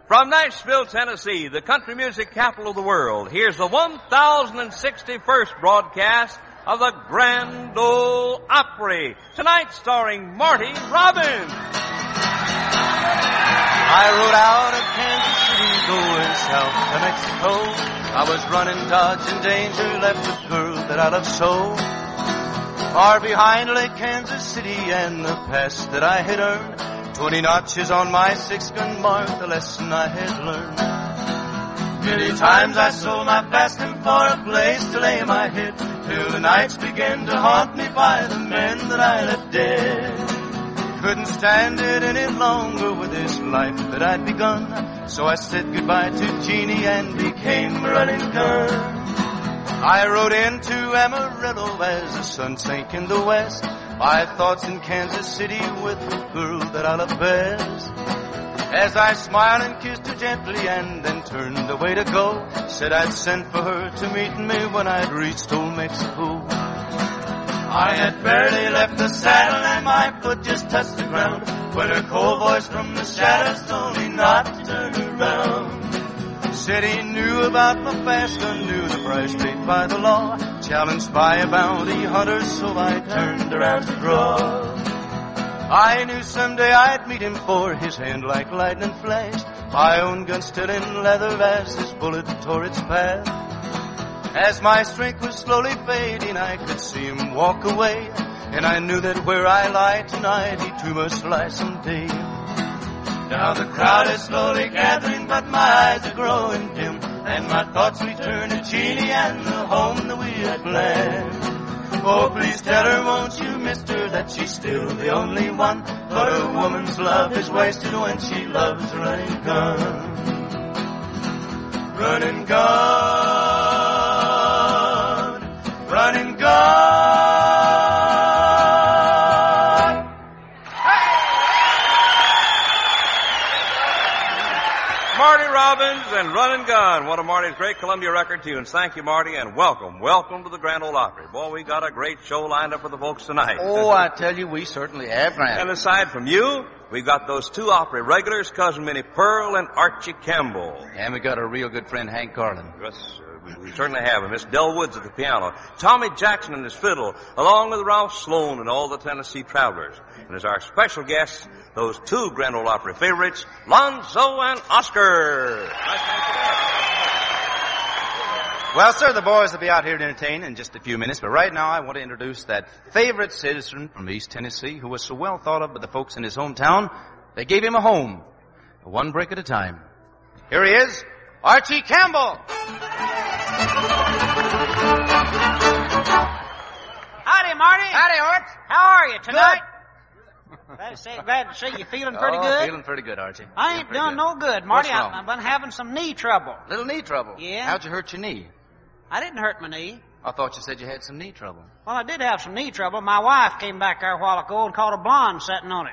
From Nashville, Tennessee, the country music capital of the world, here's the 1061st broadcast of the Grand Ole Opry. Tonight starring Marty Robbins. I rode out of Kansas City going south to Mexico. I was running, dodging danger, left the girl that I loved so. Far behind lay Kansas City and the pass that I had earned. 20 notches on my 6-gun mark, the lesson I had learned. Many times I sold my basket for a place to lay my head, till the nights began to haunt me by the men that I left dead. Couldn't stand it any longer with this life that I'd begun, so I said goodbye to Jeannie and became a running gun. I rode into Amarillo as the sun sank in the west. My thoughts in Kansas City with the girl that I love best. As I smiled and kissed her gently and then turned away to go, said I'd send for her to meet me when I'd reached old Mexico. I had barely left the saddle and my foot just touched the ground, when her cold voice from the shadows told me not to turn around. Said he knew about my fast gun, knew the price paid by the law, challenged by a bounty hunter, so I turned around to draw. I knew someday I'd meet him, for his hand like lightning flashed, my own gun still in leather as his bullet tore its path. As my strength was slowly fading, I could see him walk away, and I knew that where I lie tonight, he too must lie someday. Now the crowd is slowly gathering, but my eyes are growing dim, and my thoughts return to Jeannie and the home that we had planned. Oh, please tell her, won't you, mister, that she's still the only one, but a woman's love is wasted when she loves a running gun. Running gun, running gun. Marty Robbins and Runnin' Gun, one of Marty's great Columbia record tunes. Thank you, Marty, and welcome to the Grand Ole Opry. Boy, we got a great show lined up for the folks tonight. Oh, I tell you, we certainly have, Grant. And aside from you, we've got those two Opry regulars, Cousin Minnie Pearl and Archie Campbell. And we got our real good friend, Hank Garland. Yes, we certainly have him. Miss Del Woods at the piano, Tommy Jackson and his fiddle, along with Ralph Sloan and all the Tennessee Travelers. And as our special guests, those two Grand Ole Opry favorites, Lonzo and Oscar. Well, sir, the boys will be out here to entertain in just a few minutes, but right now I want to introduce that favorite citizen from East Tennessee who was so well thought of by the folks in his hometown, they gave him a home, one break at a time. Here he is, Archie Campbell. Howdy, Marty. Howdy, Art. How are you tonight? Good. Glad to see you feeling pretty good. Feeling pretty good, Archie. I ain't doing no good, Marty. What's wrong? I've been having some knee trouble. Little knee trouble. Yeah. How'd you hurt your knee? I didn't hurt my knee. I thought you said you had some knee trouble. Well, I did have some knee trouble. My wife came back there a while ago and caught a blonde sitting on it.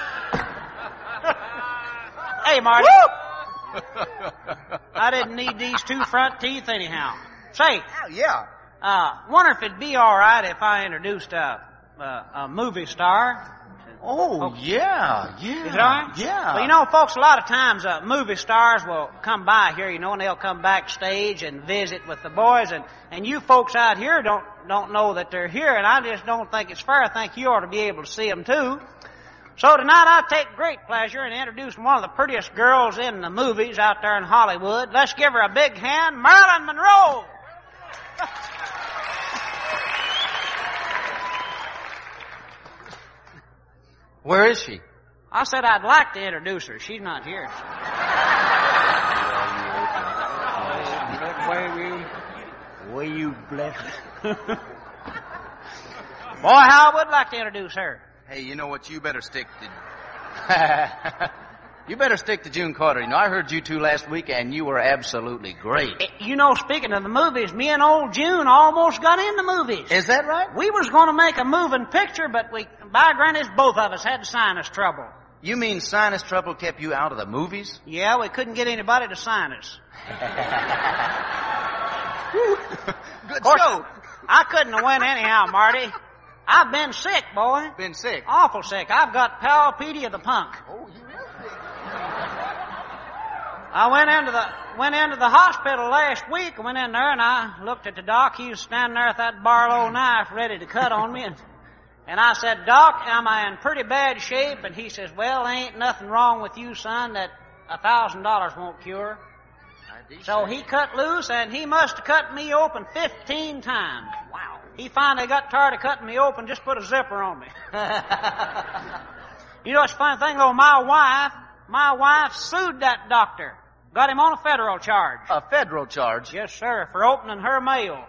Hey, Marty. I didn't need these two front teeth anyhow. Say. Oh, yeah. Wonder if it'd be all right if I introduced a movie star. Oh, yeah. Is it all right? Yeah. Well, you know, folks, a lot of times movie stars will come by here, you know, and they'll come backstage and visit with the boys, and you folks out here don't know that they're here, and I just don't think it's fair. I think you ought to be able to see them, too. So tonight I take great pleasure in introducing one of the prettiest girls in the movies out there in Hollywood. Let's give her a big hand, Marilyn Monroe. Where is she? I said I'd like to introduce her. She's not here. Way you blessed. Boy, how I would like to introduce her. Hey, you know what? You better stick to... You better stick to June Carter. You know, I heard you two last week, and you were absolutely great. You know, speaking of the movies, me and old June almost got in the movies. Is that right? We was going to make a moving picture, but by granted, both of us had sinus trouble. You mean sinus trouble kept you out of the movies? Yeah, we couldn't get anybody to sign us. Good show. I couldn't have went anyhow, Marty. I've been sick, boy. Been sick? Awful sick. I've got Palpedia the punk. Oh, you I went into the hospital last week. I went in there and I looked at the doc. He was standing there with that Barlow knife ready to cut on me. And I said, Doc, am I in pretty bad shape? And he says, well, ain't nothing wrong with you, son, that $1,000 won't cure. So he cut loose, and he must have cut me open 15 times. Wow. He finally got tired of cutting me open, just put a zipper on me. You know what's the funny thing, though? My wife sued that doctor. Got him on a federal charge. A federal charge? Yes, sir, for opening her mail.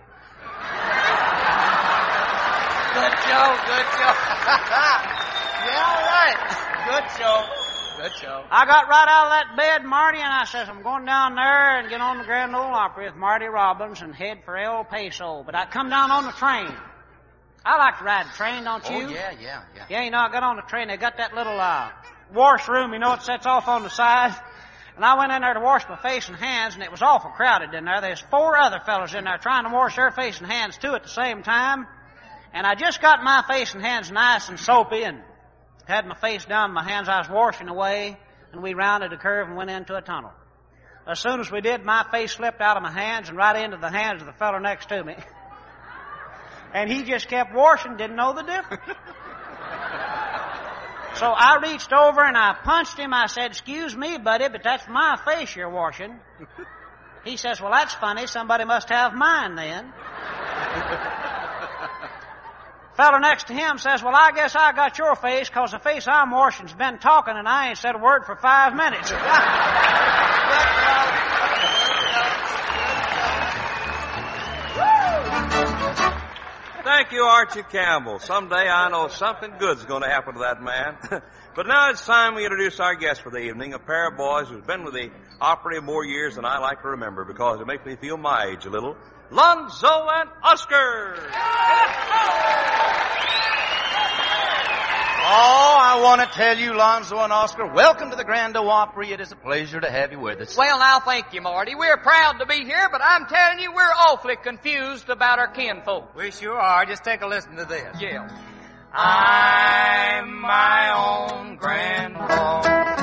Good show, good show. Yeah, all right. Good show. Good show. I got right out of that bed, Marty, and I says, I'm going down there and get on the Grand Ole Opry with Marty Robbins and head for El Paso. But I come down on the train. I like to ride the train, don't you? Oh, yeah. Yeah, you know, I got on the train. They got that little washroom, you know, it sets off on the side. And I went in there to wash my face and hands, and it was awful crowded in there. There's 4 other fellows in there trying to wash their face and hands, too, at the same time. And I just got my face and hands nice and soapy and had my face down, my hands I was washing away, and we rounded a curve and went into a tunnel. As soon as we did, my face slipped out of my hands and right into the hands of the fellow next to me. And he just kept washing, didn't know the difference. So I reached over and I punched him. I said, excuse me, buddy, but that's my face you're washing. He says, well, that's funny. Somebody must have mine then. Fellow next to him says, well, I guess I got your face because the face I'm washing's been talking and I ain't said a word for 5 minutes. Thank you, Archie Campbell. Someday I know something good's going to happen to that man. But now it's time we introduce our guest for the evening, a pair of boys who's been with the Opry more years than I like to remember because it makes me feel my age a little. Lonzo and Oscar. Oh, I want to tell you, Lonzo and Oscar, welcome to the Grand Ole Opry. It is a pleasure to have you with us. Well, now, thank you, Marty. We're proud to be here, but I'm telling you, we're awfully confused about our kinfolk. We sure are. Just take a listen to this. Yeah. I'm my own grandpa.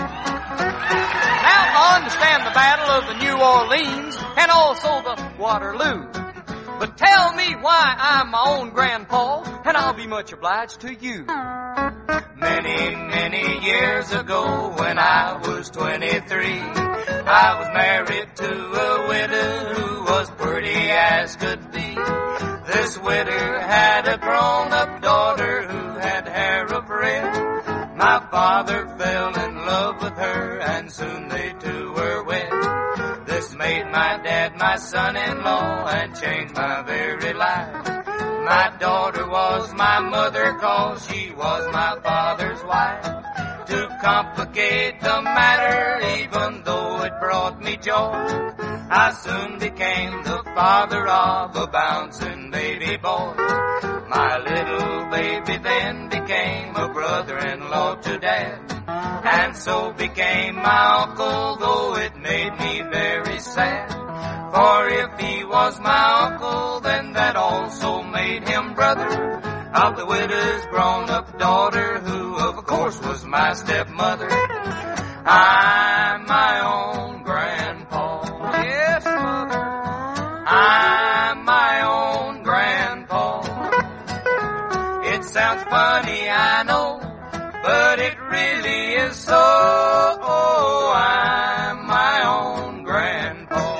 Now, I understand the Battle of the New Orleans and also the Waterloo. But tell me why I'm my own grandpa, and I'll be much obliged to you. Many, many years ago when I was 23, I was married to a widow who was pretty as could be. This widow had a grown-up daughter who had hair of red. My father fell in love with her and soon they two were wed. This made my dad my son-in-law and changed my very life. My daughter was my mother 'cause she was my father's wife. To complicate the matter, even though it brought me joy, I soon became the father of a bouncing baby boy. My little baby then became a brother-in-law to Dad, and so became my uncle, though it made me very sad. For if he was my uncle, then that also made him brother of the widow's grown-up daughter, who of course was my stepmother. I'm my own grandpa. Yes, Mother. I'm my own grandpa. It sounds funny, I know, but it really is so. Oh, I'm my own grandpa.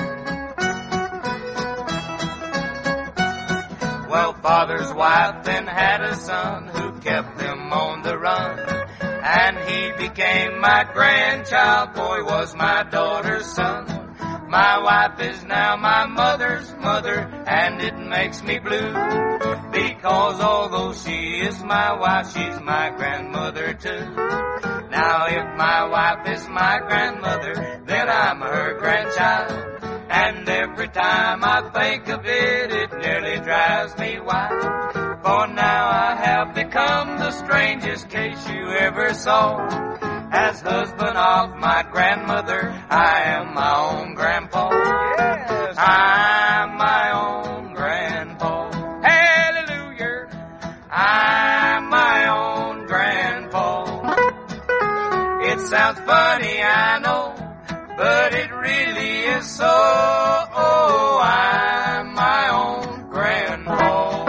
Well, father's wife then had a son who kept them on the run, and he became my grandchild. Boy, was my daughter's son. My wife is now my mother's mother, and it makes me blue, because although she is my wife, she's my grandmother too. Now if my wife is my grandmother, then I'm her grandchild, and every time I think of it, it nearly drives me wild. For now I have become the strangest case you ever saw. As husband of my grandmother, I am my own grandpa. Yes. I'm my own grandpa. Hallelujah. I'm my own grandpa. It sounds funny, I know, but it really is so. Oh, I'm my own grandpa.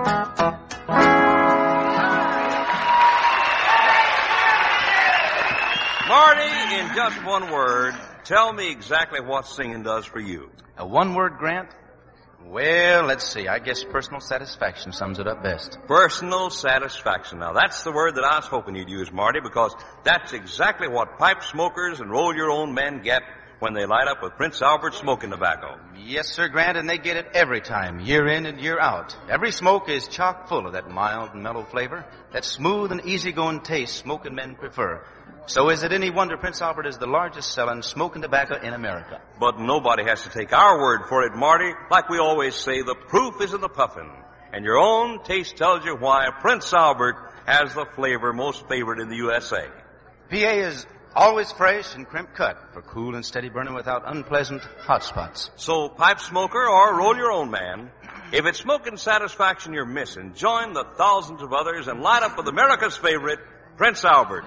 Marty, in just one word, tell me exactly what singing does for you. A one-word, Grant? Well, let's see. I guess personal satisfaction sums it up best. Personal satisfaction. Now, that's the word that I was hoping you'd use, Marty, because that's exactly what pipe smokers and roll-your-own men get when they light up with Prince Albert smoking tobacco. Yes, sir, Grant, and they get it every time, year in and year out. Every smoke is chock full of that mild and mellow flavor, that smooth and easygoing taste smoking men prefer. So is it any wonder Prince Albert is the largest selling smoking tobacco in America? But nobody has to take our word for it, Marty. Like we always say, the proof is in the puffin'. And your own taste tells you why Prince Albert has the flavor most favored in the USA. PA is always fresh and crimp cut for cool and steady burning without unpleasant hot spots. So, pipe smoker or roll your own man, if it's smoking satisfaction you're missing, join the thousands of others and light up with America's favorite, Prince Albert.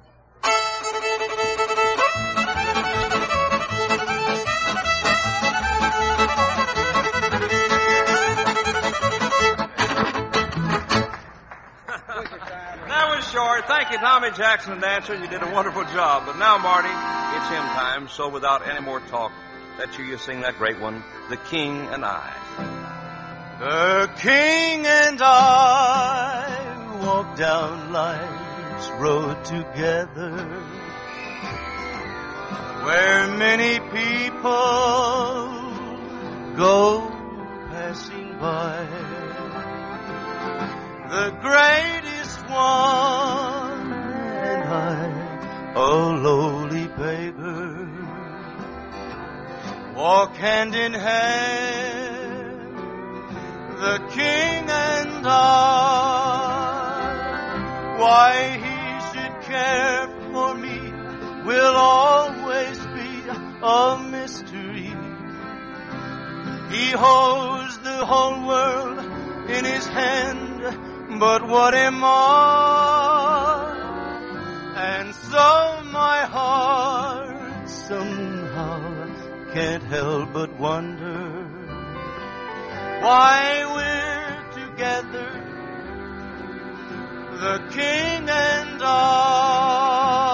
That was short. Thank you, Tommy Jackson and Dancer. You did a wonderful job. But now, Marty, it's hymn time, so without any more talk, let you sing that great one, The King and I. The King and I walk down life's road together, where many people go passing by. The greatest one and I, a lowly beggar, walk hand in hand, the King and I. Why he should care for me will always be a mystery. He holds the whole world in his hand, but what am I? And so my heart somehow can't help but wonder why we're together, the King and I.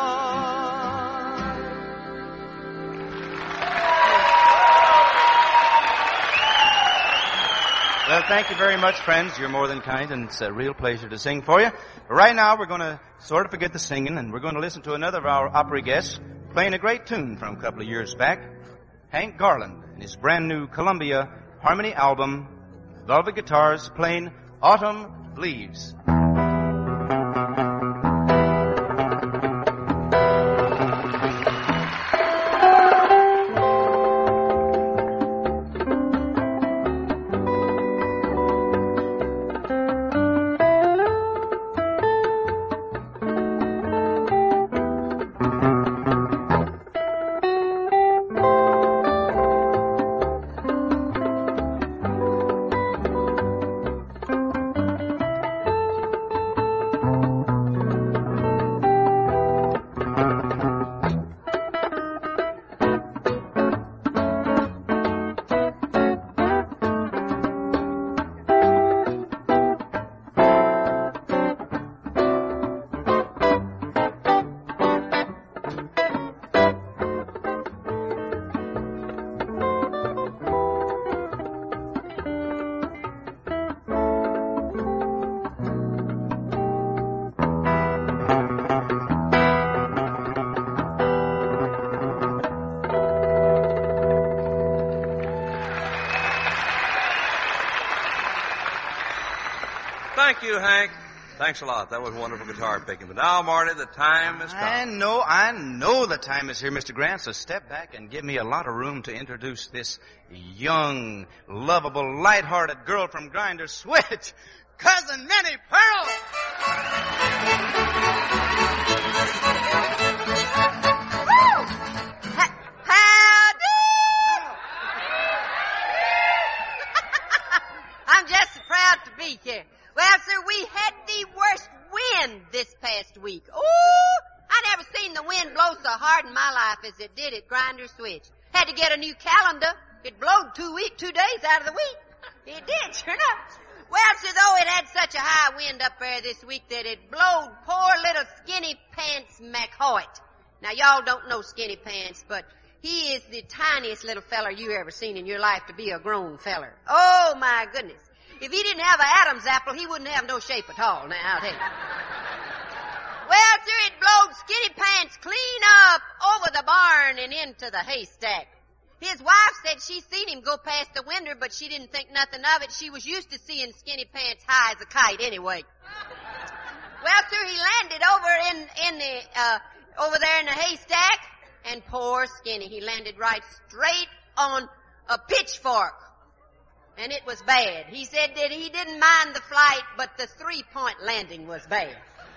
Well, thank you very much, friends. You're more than kind, and it's a real pleasure to sing for you. But right now, we're going to sort of forget the singing, and we're going to listen to another of our opera guests playing a great tune from a couple of years back, Hank Garland, and his brand new Columbia Harmony album, Velvet Guitars, playing Autumn Leaves. Thank you, Hank. Thanks a lot. That was wonderful guitar picking. But now, Marty, the time has come. I know the time is here, Mr. Grant, so step back and give me a lot of room to introduce this young, lovable, light-hearted girl from Grinder Switch, Cousin Minnie Pearl. Howdy! I'm just so proud to be here. Well, sir, we had the worst wind this past week. Ooh, I never seen the wind blow so hard in my life as it did at Grinder Switch. Had to get a new calendar. It blowed 2 days out of the week. It did, sure enough. Well, sir, though it had such a high wind up there this week that it blowed poor little Skinny Pants McHoyt. Now, y'all don't know Skinny Pants, but he is the tiniest little feller you ever seen in your life to be a grown feller. Oh, my goodness. If he didn't have an Adam's apple, he wouldn't have no shape at all, now, I'll tell you. Well, sir, it blowed Skinny Pants clean up over the barn and into the haystack. His wife said she seen him go past the window, but she didn't think nothing of it. She was used to seeing Skinny Pants high as a kite anyway. Well, sir, he landed over there in the haystack, and poor Skinny, he landed right straight on a pitchfork. And it was bad. He said that he didn't mind the flight, but the 3-point landing was bad.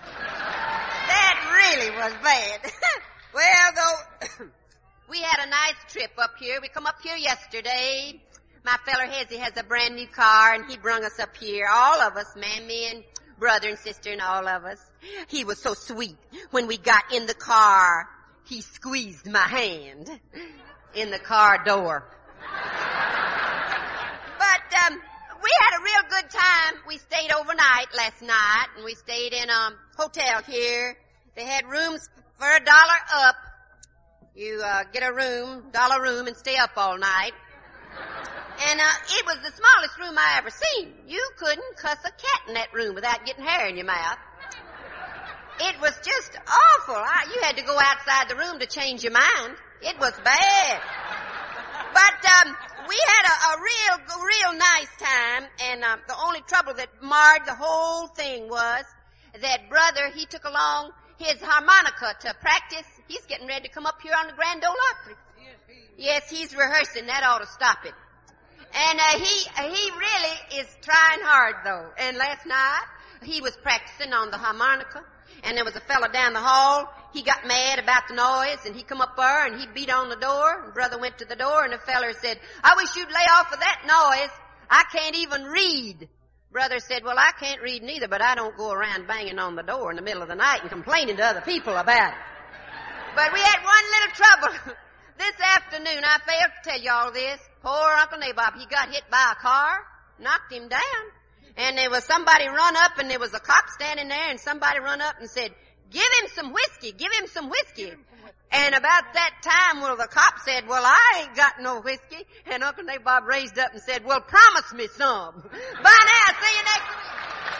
That really was bad. Well, though, we had a nice trip up here. We come up here yesterday. My feller Hezzy has a brand new car, and he brung us up here. All of us, Mammy and brother and sister and all of us. He was so sweet. When we got in the car, he squeezed my hand in the car door. But we had a real good time. We stayed overnight last night, and we stayed in a hotel here. They had rooms for $1 up. You get a room, $1 room, and stay up all night. And it was the smallest room I ever seen. You couldn't cuss a cat in that room without getting hair in your mouth. It was just awful. You had to go outside the room to change your mind. It was bad. But we had a real nice time, and the only trouble that marred the whole thing was that brother, he took along his harmonica to practice. He's getting ready to come up here on the Grand Ole Opry. Yes, he's rehearsing. That ought to stop it. And he really is trying hard, though. And last night, he was practicing on the harmonica, and there was a fella down the hall. He got mad about the noise, and he come up there, and he beat on the door. And brother went to the door, and the feller said, "I wish you'd lay off of that noise. I can't even read." Brother said, "Well, I can't read neither, but I don't go around banging on the door in the middle of the night and complaining to other people about it." But we had one little trouble. This afternoon, I failed to tell you all this. Poor Uncle Nabob, he got hit by a car, knocked him down. And there was somebody run up, and there was a cop standing there, and somebody run up and said, "Give him some whiskey, give him some whiskey." And about that time, well, the cop said, "Well, I ain't got no whiskey." And Uncle Nabob raised up and said, "Well, promise me some." Bye now, see you next week.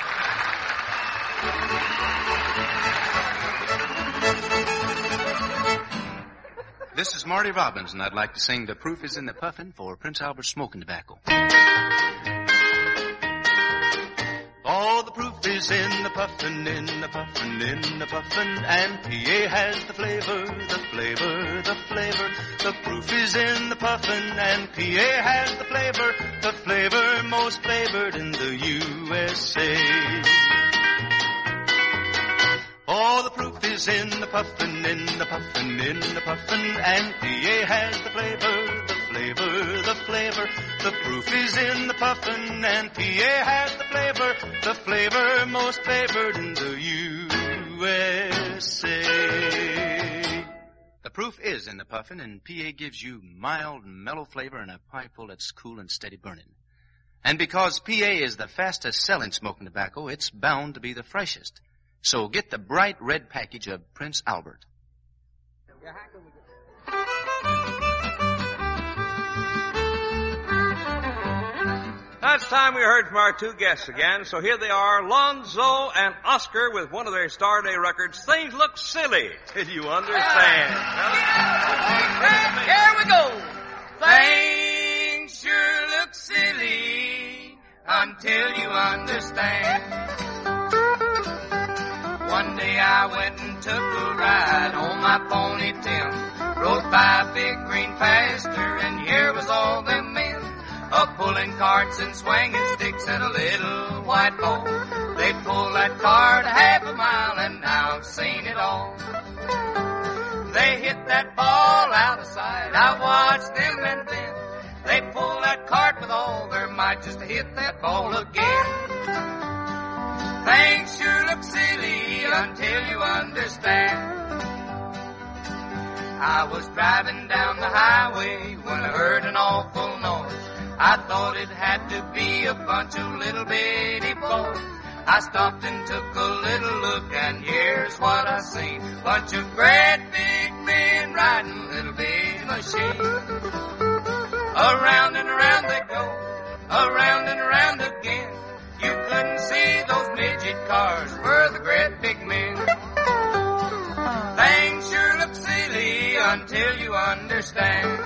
This is Marty Robbins, and I'd like to sing "The Proof is in the Puffin" for Prince Albert Smoking Tobacco. Oh, the proof is in the puffin, in the puffin, in the puffin, and PA has the flavor, the flavor, the flavor. The proof is in the puffin, and PA has the flavor most flavored in the USA. Oh, the proof is in the puffin, in the puffin, in the puffin, and PA has the flavor, the flavor, the flavor. The proof is in the puffin, and PA has the flavor most favored in the USA. The proof is in the puffin, and PA gives you mild, mellow flavor in a pipeful that's cool and steady burning. And because PA is the fastest-selling smoking tobacco, it's bound to be the freshest. So get the bright red package of Prince Albert. Now it's time we heard from our two guests again, so here they are, Lonzo and Oscar with one of their Star Day records, Things Look Silly Till You Understand. Here we go. Things sure look silly until you understand. One day I went and took a ride on my pony Tim, rode by a big green pasture, and here was all them men, a-pulling carts and swinging sticks and a little white bull. They pulled that cart half a mile, and now I've seen it all. They hit that ball out of sight, I watched them and then they pulled that cart with all their might just to hit that ball again. Things sure look silly until you understand. I was driving down the highway when I heard an awful noise. I thought it had to be a bunch of little bitty boys. I stopped and took a little look, and here's what I seen. Bunch of great big men riding little bitty machines. Around and around they go, around and around again. You couldn't see those midget cars for the great big men. Things sure look silly until you understand.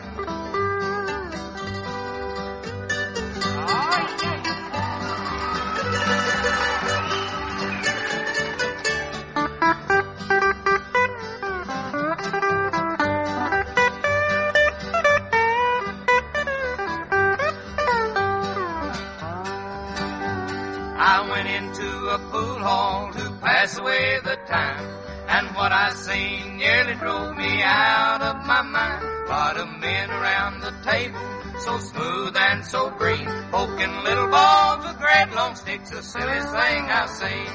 I went into a pool hall to pass away the time, and what I seen nearly drove me out of my mind. Lot of men around the table, so smooth and so green, poking little balls with great long sticks, the silliest thing I've seen.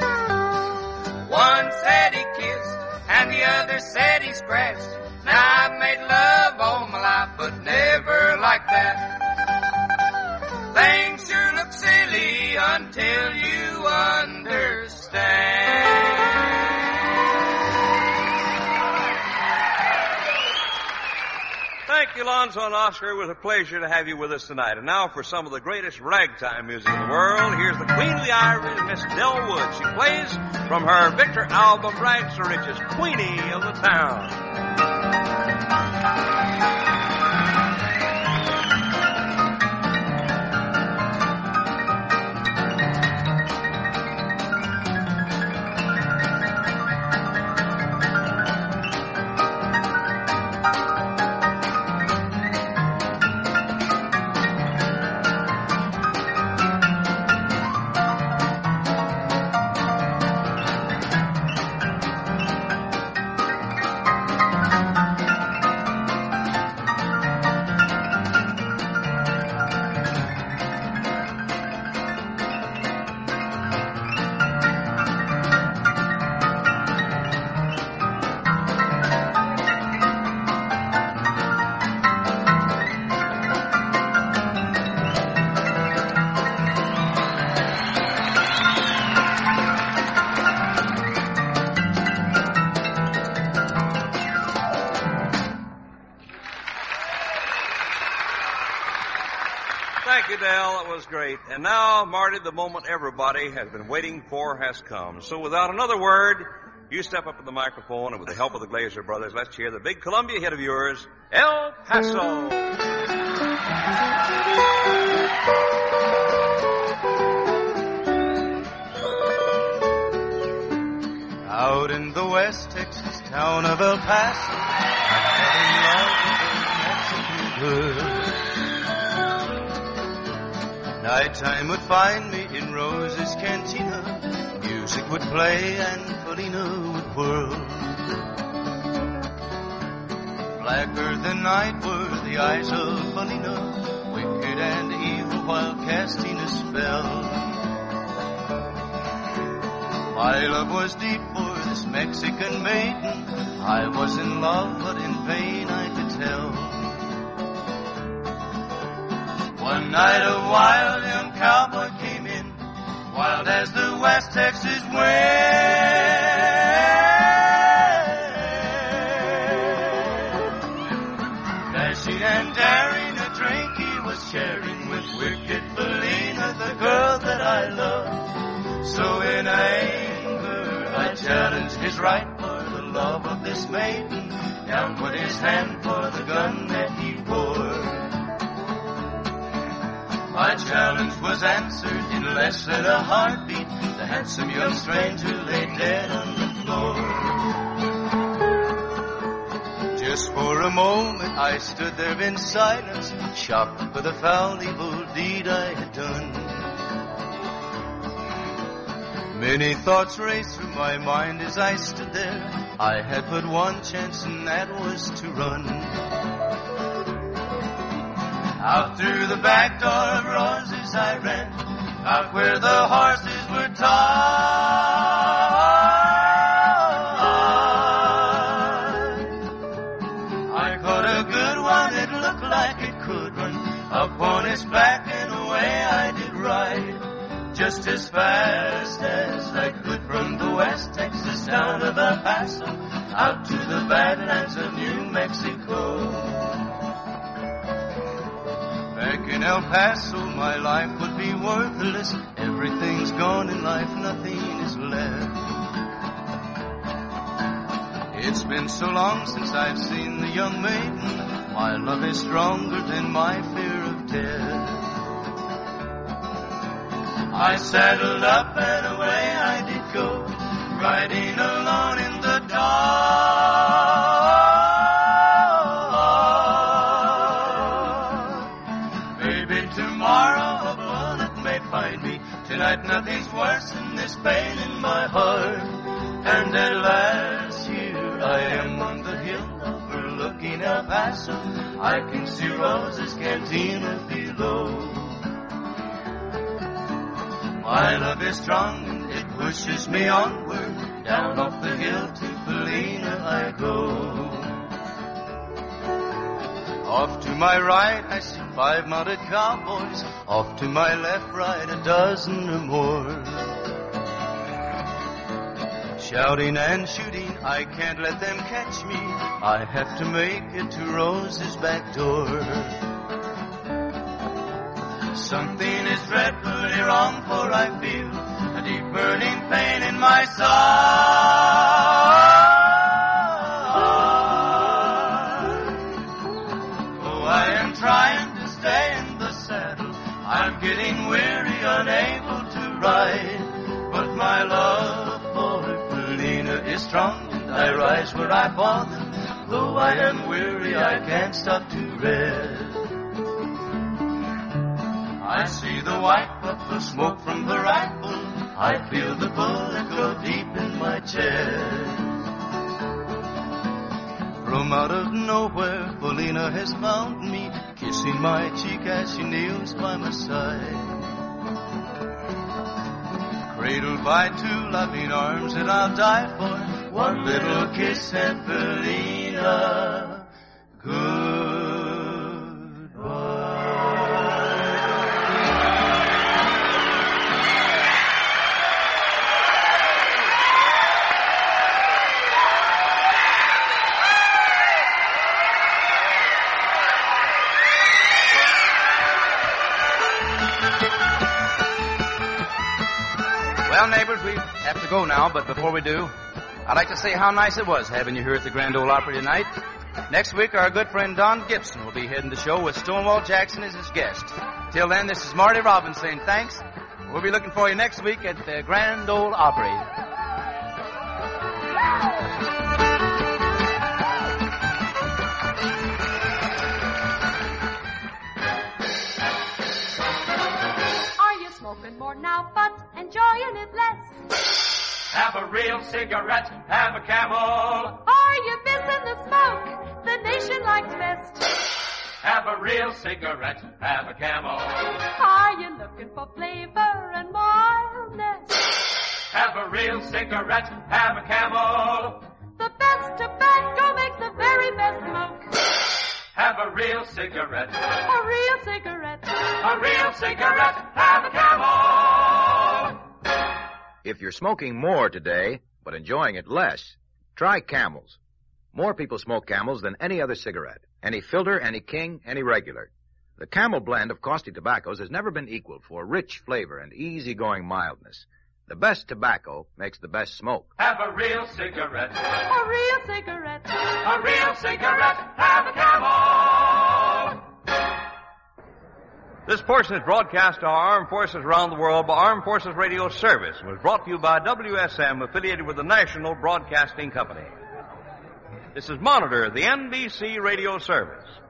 One said he kissed, and the other said he scratched. Now I've made love all my life, but never like that. Things sure look silly until you understand. Thank you, Lonzo and Oscar. It was a pleasure to have you with us tonight. And now for some of the greatest ragtime music in the world, here's the Queen of the Irish, Miss Del Wood. She plays from her Victor album, Rags to Riches, Queenie of the Town. Thank you, Del. That was great. And now, Marty, the moment everybody has been waiting for has come. So without another word, you step up to the microphone, and with the help of the Glazer brothers, let's hear the big Columbia hit of yours, El Paso. Out in the West Texas town of El Paso, I fell in love with a Mexican girl. Nighttime would find me in Rose's Cantina. Music would play and Felina would whirl. Blacker than night were the eyes of Felina, wicked and evil while casting a spell. My love was deep for this Mexican maiden. I was in love, but in vain I could tell. One night a wild young cowboy came in, wild as the West Texas wind. Dashing and daring, a drink he was sharing with wicked Felina, the girl that I loved. So in anger I challenged his right for the love of this maiden. Down put his hand for the gun that he wore. My challenge was answered in less than a heartbeat. The handsome young stranger lay dead on the floor. Just for a moment I stood there in silence, shocked for the foul evil deed I had done. Many thoughts raced through my mind as I stood there. I had but one chance, and that was to run. Out through the back door of Rose's I ran, out where the horses were tied. I caught a good one, it looked like it could run up on its back, and away I did ride. Just as fast as I could from the West Texas down to El Paso, out to the Badlands of New Mexico. Back in El Paso, my life would be worthless. Everything's gone in life, nothing is left. It's been so long since I've seen the young maiden. My love is stronger than my fear of death. I saddled up and away I did go, riding alone in the dark. Baby, tomorrow a bullet may find me. Tonight nothing's worse than this pain in my heart. And at last here I am on the hill overlooking El Paso. I can see Rosa's cantina below. My love is strong and it pushes me onward. Down off the hill to Felina I go. Off to my right I see 5 mounted cowboys. Off to my left, right, a dozen or more. Shouting and shooting, I can't let them catch me. I have to make it to Rose's back door. Something is dreadfully wrong, for I feel a deep burning pain in my side. Oh, I am trying to stay in the saddle. I'm getting weary, unable to ride. But my love for Felina is strong, and I rise where I fallen. Though I am weary, I can't stop to rest. I see the white puff of smoke from the rifle. I feel the bullet go deep in my chest. From out of nowhere, Felina has found me, kissing my cheek as she kneels by my side. Cradled by 2 loving arms that I'll die for. One little kiss and Felina, goodbye. Well, neighbors, we have to go now, but before we do, I'd like to say how nice it was having you here at the Grand Ole Opry tonight. Next week, our good friend Don Gibson will be heading the show with Stonewall Jackson as his guest. Till then, this is Marty Robbins saying thanks. We'll be looking for you next week at the Grand Ole Opry. Smoking more now, but enjoying it less. Have a real cigarette, have a Camel. Are you missing the smoke the nation likes best? Have a real cigarette, have a Camel. Are you looking for flavor and mildness? Have a real cigarette, have a Camel. The best tobacco makes the very best smoke. Have a real cigarette. A real cigarette. A real cigarette, have a Camel. If you're smoking more today, but enjoying it less, try Camels. More people smoke Camels than any other cigarette. Any filter, any king, any regular. The Camel blend of costly tobaccos has never been equaled for rich flavor and easygoing mildness. The best tobacco makes the best smoke. Have a real cigarette. A real cigarette. A real cigarette, have a Camel. This portion is broadcast to our armed forces around the world by Armed Forces Radio Service and was brought to you by WSM, affiliated with the National Broadcasting Company. This is Monitor, the NBC Radio Service.